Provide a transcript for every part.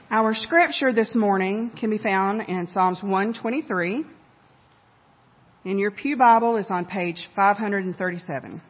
Our scripture this morning can be found in Psalms 123. And your pew Bible is on page 537.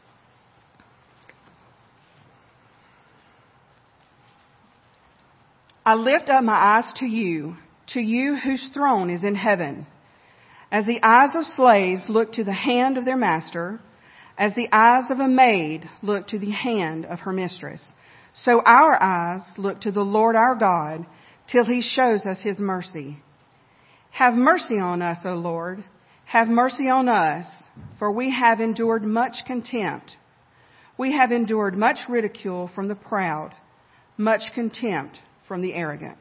I lift up my eyes to you whose throne is in heaven. As the eyes of slaves look to the hand of their master, as the eyes of a maid look to the hand of her mistress, so our eyes look to the Lord our God till he shows us his mercy. Have mercy on us, O Lord. Have mercy on us, for we have endured much contempt. We have endured much ridicule from the proud, much contempt from the arrogant.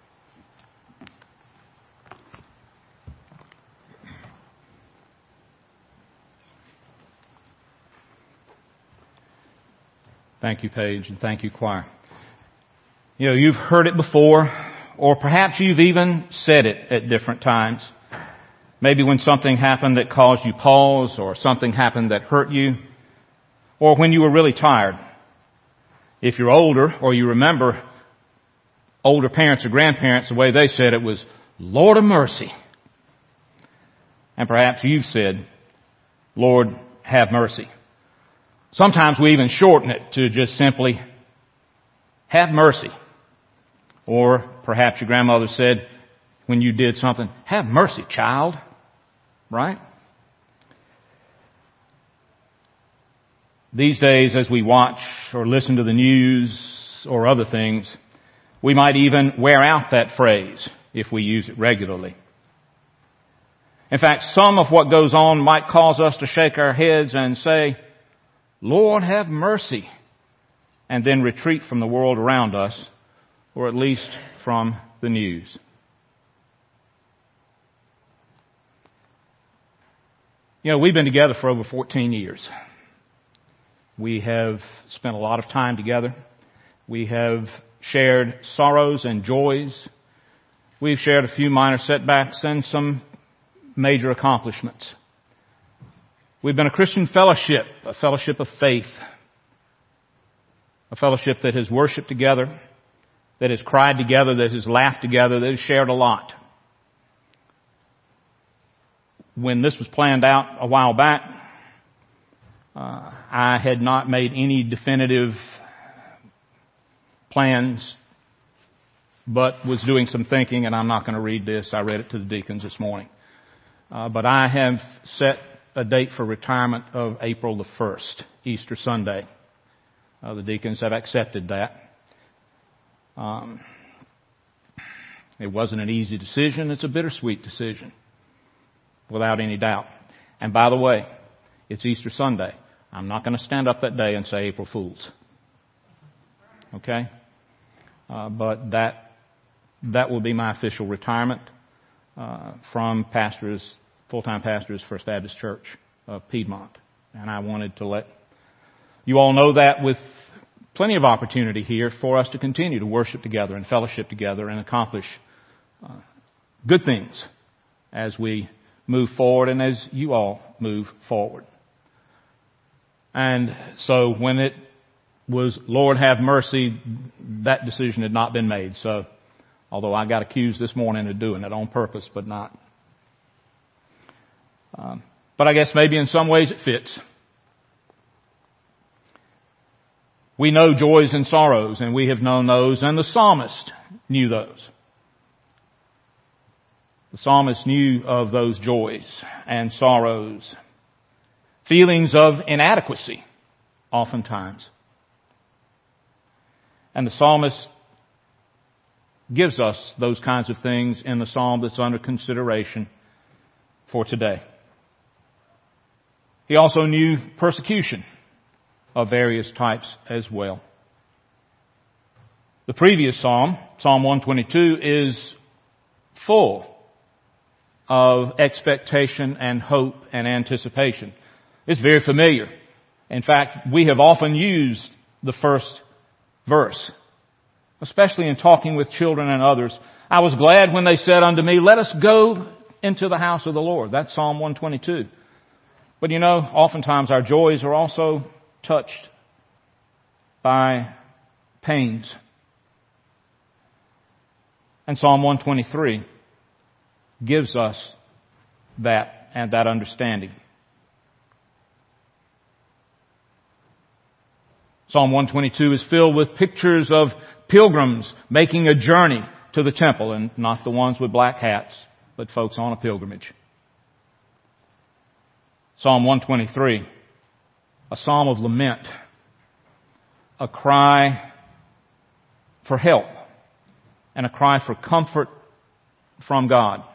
Thank you, Paige, and thank you, choir. You know, you've heard it before, or perhaps you've even said it at different times. Maybe when something happened that caused you pause, or something happened that hurt you, or when you were really tired. If you're older, or you remember older parents or grandparents, the way they said it was, Lord of mercy. And perhaps you've said, Lord, have mercy. Sometimes we even shorten it to just simply, have mercy. Or perhaps your grandmother said, when you did something, have mercy, child. Right? These days, as we watch or listen to the news or other things, we might even wear out that phrase if we use it regularly. In fact, some of what goes on might cause us to shake our heads and say, Lord, have mercy, and then retreat from the world around us, or at least from the news. You know, we've been together for over 14 years. We have spent a lot of time together. We have shared sorrows and joys. We've shared a few minor setbacks and some major accomplishments. We've been a Christian fellowship, a fellowship of faith, a fellowship that has worshiped together, that has cried together, that has laughed together, that has shared a lot. When this was planned out a while back, I had not made any definitive plans, but was doing some thinking, and I'm not going to read this. I read it to the deacons this morning. But I have set a date for retirement of April the 1st, Easter Sunday. The deacons have accepted that. It wasn't an easy decision. It's a bittersweet decision, without any doubt. And by the way, it's Easter Sunday. I'm not going to stand up that day and say April Fools. Okay? But that will be my official retirement from full-time pastors, First Baptist Church of Piedmont. And I wanted to let you all know that, with plenty of opportunity here for us to continue to worship together and fellowship together and accomplish good things as we move forward and as you all move forward. And so when it was, Lord have mercy, that decision had not been made. So, although I got accused this morning of doing it on purpose, but not. But I guess maybe in some ways it fits. We know joys and sorrows, and we have known those, and the psalmist knew those. The psalmist knew of those joys and sorrows, feelings of inadequacy, oftentimes. And the psalmist gives us those kinds of things in the psalm that's under consideration for today. He also knew persecution of various types as well. The previous psalm, Psalm 122, is full of expectation and hope and anticipation. It's very familiar. In fact, we have often used the first verse, especially in talking with children and others. I was glad when they said unto me, let us go into the house of the Lord. That's Psalm 122. But you know, oftentimes our joys are also touched by pains. And Psalm 123 gives us that and that understanding. Psalm 122 is filled with pictures of pilgrims making a journey to the temple, and not the ones with black hats, but folks on a pilgrimage. Psalm 123, a psalm of lament, a cry for help, and a cry for comfort from God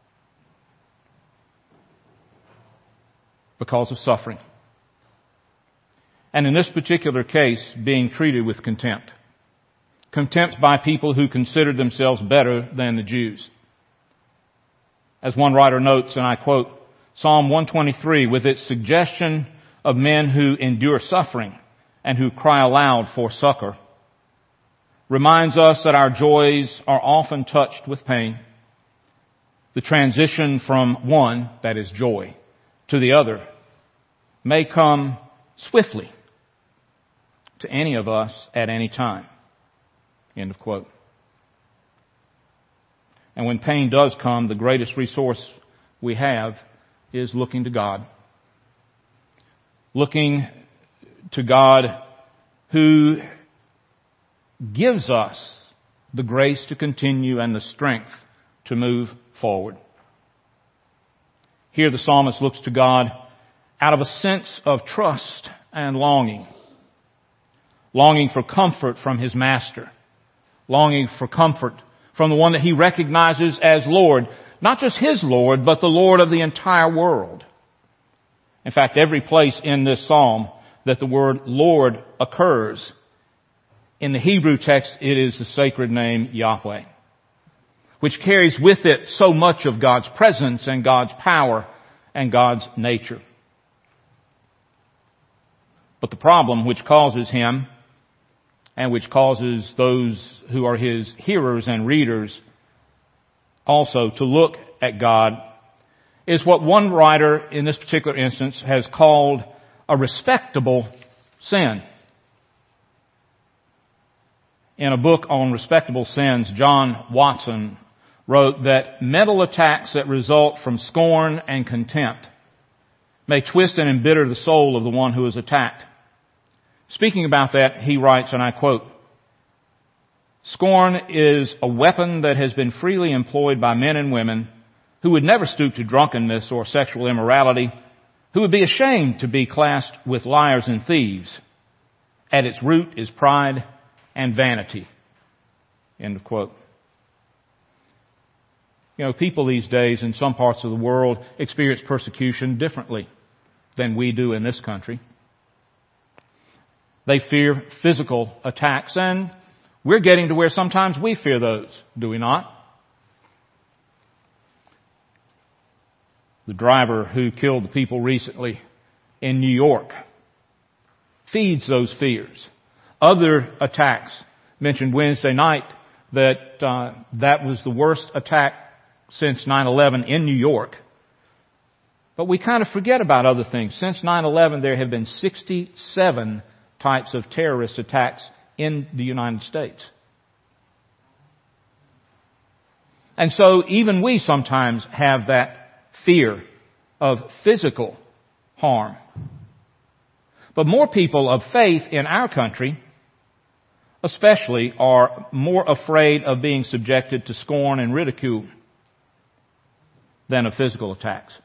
because of suffering. And in this particular case, being treated with contempt. Contempt by people who considered themselves better than the Jews. As one writer notes, and I quote, Psalm 123, with its suggestion of men who endure suffering and who cry aloud for succor, reminds us that our joys are often touched with pain. The transition from one, that is joy, to the other may come swiftly to any of us at any time. End of quote. And when pain does come, the greatest resource we have is looking to God. Looking to God who gives us the grace to continue and the strength to move forward. Here the psalmist looks to God out of a sense of trust and longing. Longing for comfort from his master. Longing for comfort from the one that he recognizes as Lord. Not just his Lord, but the Lord of the entire world. In fact, every place in this psalm that the word Lord occurs, in the Hebrew text it is the sacred name Yahweh, which carries with it so much of God's presence and God's power and God's nature. But the problem which causes him and which causes those who are his hearers and readers also to look at God is what one writer in this particular instance has called a respectable sin. In a book on respectable sins, John Watson wrote that mental attacks that result from scorn and contempt may twist and embitter the soul of the one who is attacked. Speaking about that, he writes, and I quote, "Scorn is a weapon that has been freely employed by men and women who would never stoop to drunkenness or sexual immorality, who would be ashamed to be classed with liars and thieves. At its root is pride and vanity." End of quote. You know, people these days in some parts of the world experience persecution differently than we do in this country. They fear physical attacks, and we're getting to where sometimes we fear those, do we not? The driver who killed the people recently in New York feeds those fears. Other attacks mentioned Wednesday night that that was the worst attack since 9/11 in New York. But we kind of forget about other things. Since 9/11, there have been 67 types of terrorist attacks in the United States. And so even we sometimes have that fear of physical harm. But more people of faith in our country, especially, are more afraid of being subjected to scorn and ridicule than of physical attacks.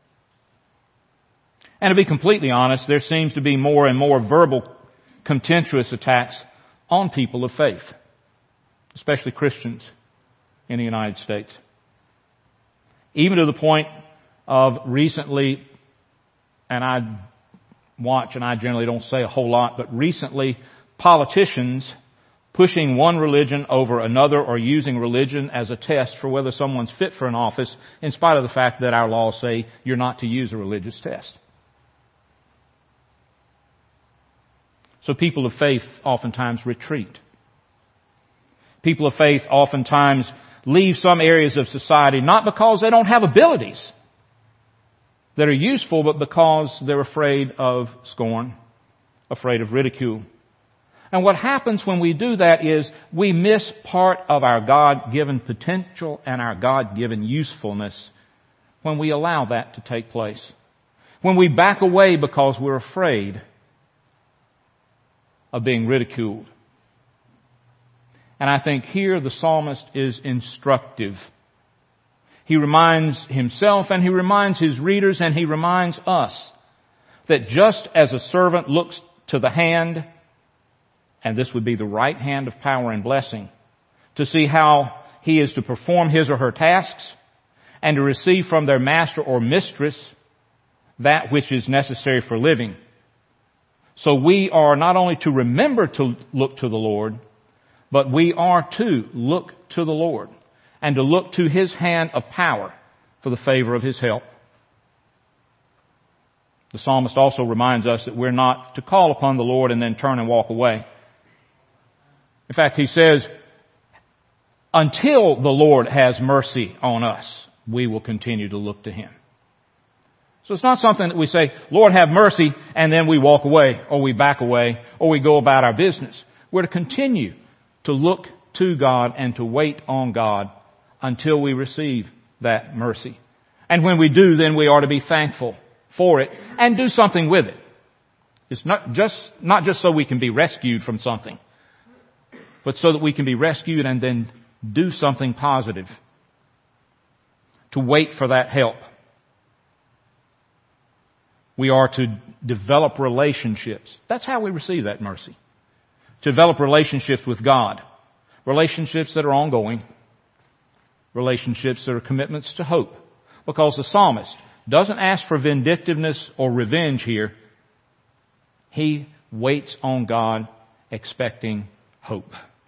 And to be completely honest, there seems to be more and more verbal contemptuous attacks on people of faith, especially Christians in the United States. Even to the point of recently, and I watch and I generally don't say a whole lot, but recently politicians pushing one religion over another or using religion as a test for whether someone's fit for an office in spite of the fact that our laws say you're not to use a religious test. So people of faith oftentimes retreat. People of faith oftentimes leave some areas of society not because they don't have abilities that are useful, but because they're afraid of scorn, afraid of ridicule. And what happens when we do that is we miss part of our God-given potential and our God-given usefulness when we allow that to take place. When we back away because we're afraid of being ridiculed. And I think here the psalmist is instructive. He reminds himself and he reminds his readers and he reminds us that just as a servant looks to the hand, and this would be the right hand of power and blessing, to see how he is to perform his or her tasks and to receive from their master or mistress that which is necessary for living. So we are not only to remember to look to the Lord, but we are to look to the Lord and to look to His hand of power for the favor of His help. The psalmist also reminds us that we're not to call upon the Lord and then turn and walk away. In fact, he says, until the Lord has mercy on us, we will continue to look to Him. So it's not something that we say, Lord, have mercy, and then we walk away, or we back away, or we go about our business. We're to continue to look to God and to wait on God until we receive that mercy. And when we do, then we are to be thankful for it and do something with it. It's not just so we can be rescued from something, but so that we can be rescued and then do something positive. To wait for that help. We are to develop relationships. That's how we receive that mercy. To develop relationships with God. Relationships that are ongoing. Relationships that are commitments to hope. Because the psalmist doesn't ask for vindictiveness or revenge here. He waits on God expecting hope.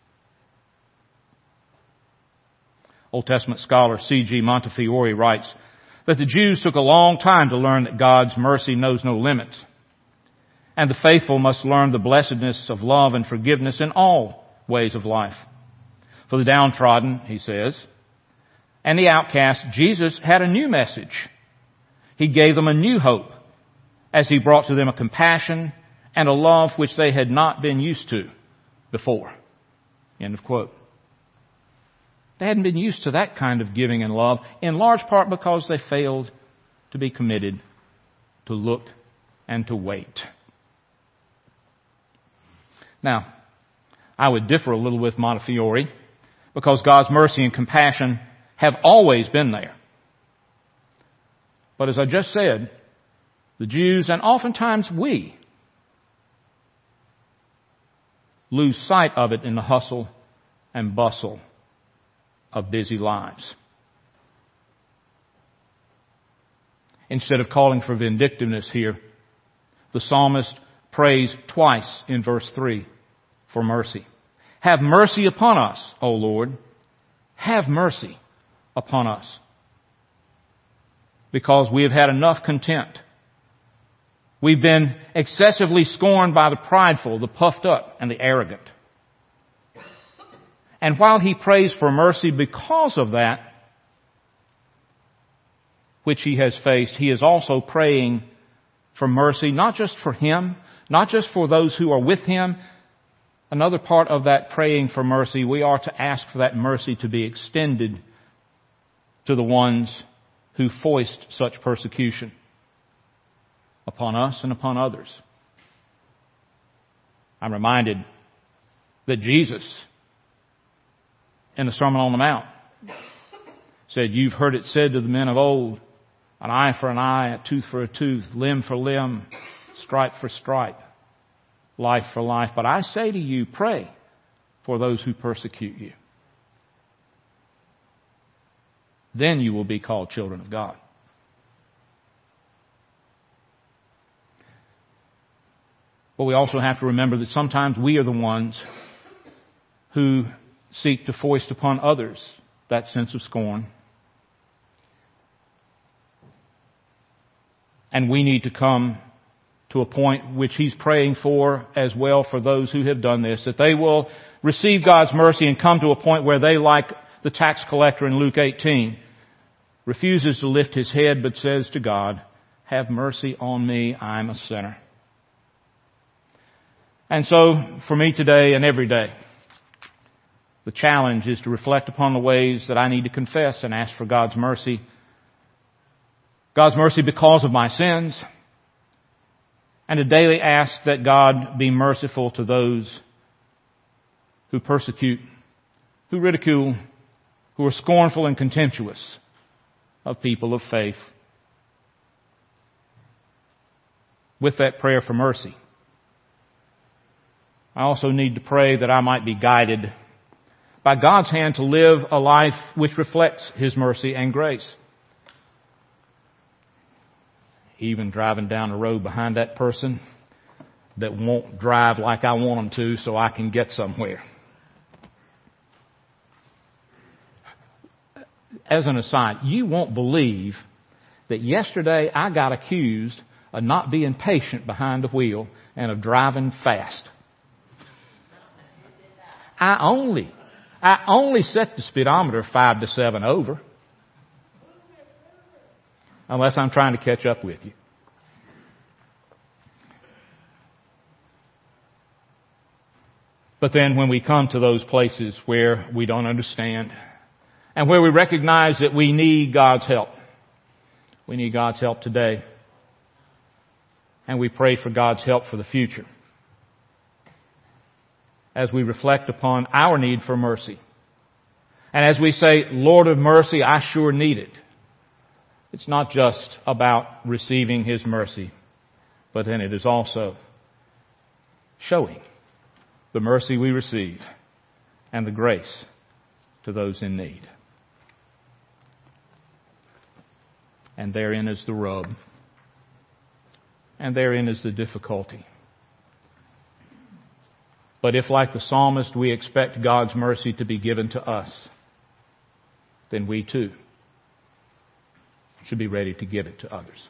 Old Testament scholar C.G. Montefiore writes that the Jews took a long time to learn that God's mercy knows no limits. And the faithful must learn the blessedness of love and forgiveness in all ways of life. For the downtrodden, he says, and the outcast, Jesus had a new message. He gave them a new hope as He brought to them a compassion and a love which they had not been used to before. End of quote. They hadn't been used to that kind of giving and love, in large part because they failed to be committed to look and to wait. Now, I would differ a little with Montefiore because God's mercy and compassion have always been there. But as I just said, the Jews and oftentimes we lose sight of it in the hustle and bustle of busy lives. Instead of calling for vindictiveness here, the psalmist prays twice in verse 3 for mercy. Have mercy upon us, O Lord. Have mercy upon us. Because we have had enough contempt. We've been excessively scorned by the prideful, the puffed up, and the arrogant. And while he prays for mercy because of that, which he has faced, he is also praying for mercy, not just for him, not just for those who are with him. Another part of that praying for mercy, we are to ask for that mercy to be extended to the ones who foist such persecution upon us and upon others. I'm reminded that Jesus, in the Sermon on the Mount, said, you've heard it said to the men of old, an eye for an eye, a tooth for a tooth, limb for limb, stripe for stripe, life for life. But I say to you, pray for those who persecute you. Then you will be called children of God. But we also have to remember that sometimes we are the ones who seek to foist upon others that sense of scorn. And we need to come to a point which he's praying for as well for those who have done this, that they will receive God's mercy and come to a point where they, like the tax collector in Luke 18, refuses to lift his head but says to God, have mercy on me, I'm a sinner. And so, for me today and every day, the challenge is to reflect upon the ways that I need to confess and ask for God's mercy. God's mercy because of my sins. And to daily ask that God be merciful to those who persecute, who ridicule, who are scornful and contemptuous of people of faith. With that prayer for mercy, I also need to pray that I might be guided by God's hand to live a life which reflects His mercy and grace. Even driving down the road behind that person that won't drive like I want them to so I can get somewhere. As an aside, you won't believe that yesterday I got accused of not being patient behind the wheel and of driving fast. I only set the speedometer 5 to 7 over. Unless I'm trying to catch up with you. But then when we come to those places where we don't understand and where we recognize that we need God's help, we need God's help today, and we pray for God's help for the future. As we reflect upon our need for mercy. And as we say, Lord of mercy, I sure need it. It's not just about receiving His mercy, but then it is also showing the mercy we receive and the grace to those in need. And therein is the rub. And therein is the difficulty. But if, like the psalmist, we expect God's mercy to be given to us, then we too should be ready to give it to others.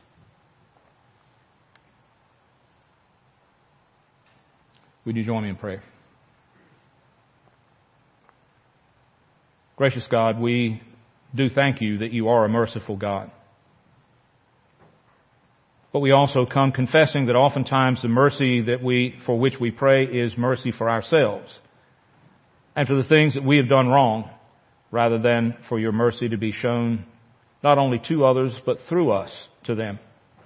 Would you join me in prayer? Gracious God, we do thank You that You are a merciful God. But we also come confessing that oftentimes the mercy for which we pray is mercy for ourselves and for the things that we have done wrong, rather than for Your mercy to be shown not only to others, but through us to them.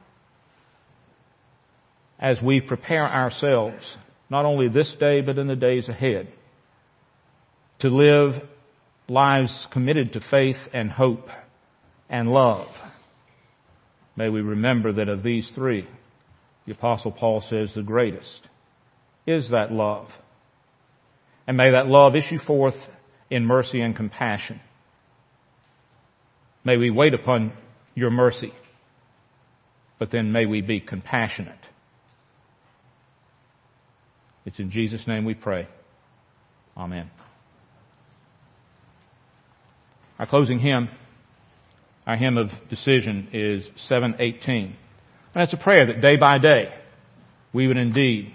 As we prepare ourselves, not only this day, but in the days ahead, to live lives committed to faith and hope and love, may we remember that of these three, the Apostle Paul says the greatest is that love. And may that love issue forth in mercy and compassion. May we wait upon Your mercy, but then may we be compassionate. It's in Jesus' name we pray. Amen. Our closing hymn, our hymn of decision, is 718. And it's a prayer that day by day we would indeed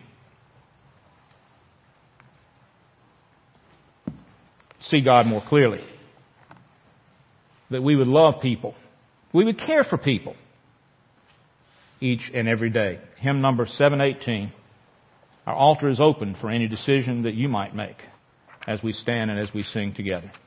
see God more clearly. That we would love people. We would care for people each and every day. Hymn number 718. Our altar is open for any decision that you might make as we stand and as we sing together.